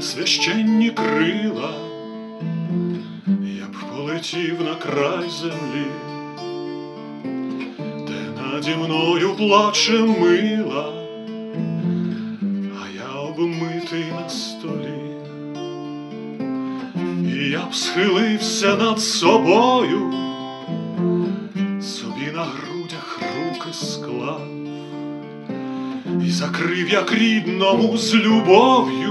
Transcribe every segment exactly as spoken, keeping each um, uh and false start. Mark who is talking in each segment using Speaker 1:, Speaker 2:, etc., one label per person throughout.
Speaker 1: священні крила, я б полетів на край землі, де наді мною плаче мила, а я обмитий на столі. І я б схилився над собою, собі на грудях руки склав, і закрив, як рідному, з любов'ю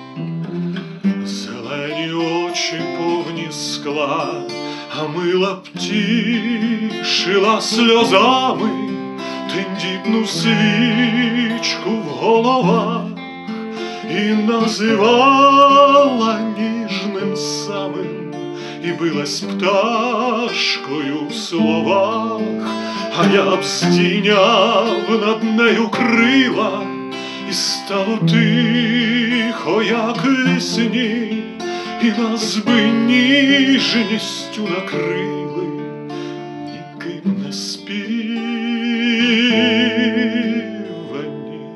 Speaker 1: зелені очі повні скла. А мила б тішила сльозами тендітну свічку в головах і називала ніжним самим, і билась пташкою в словах. А я б здійняв над нею крила, і стало тихо, як весні, і нас би ніжністю накрили ніким не співані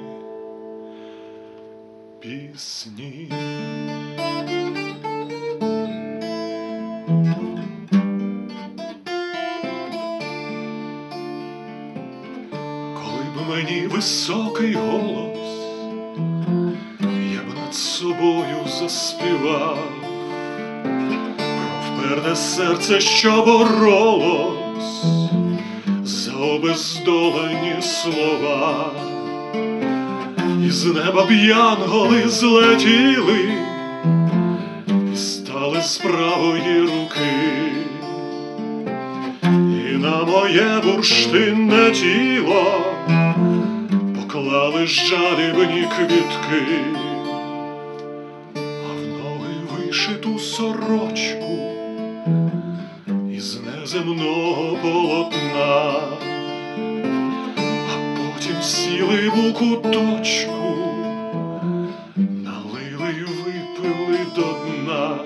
Speaker 1: пісні. Коли б мені високий голос, я б над собою заспівав про вперте серце, що боролось за обездолені слова. І з неба б янголи злетіли і стали з правої руки, і на моє бурштинне тіло поклали жалібні квітки, а в ноги вишиту сорочку із неземного полотна. А потім сіли в куточку, налили й випили до дна.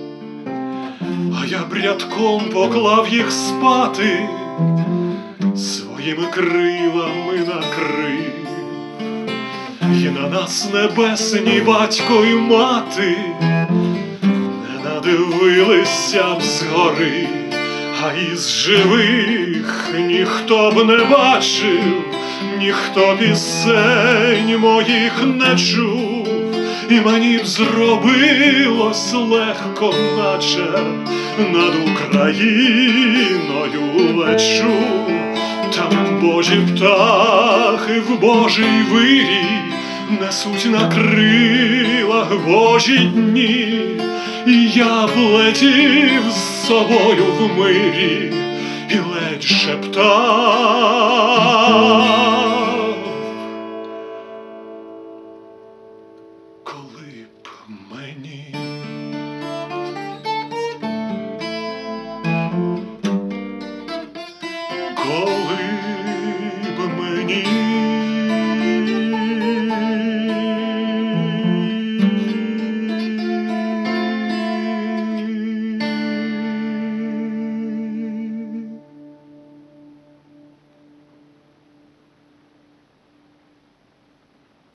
Speaker 1: А я б рядком поклав їх спати, своїми крилами накрив, і на нас небесні батько й мати не надивилися б згори. А із живих ніхто б не бачив, ніхто пісень моїх не чув, і мені б зробилось легко, наче над Україною лечу. Там божі птахи в божий вирій несуть на крилах божі дні, і я б летів з собою в мирі і ледь шептав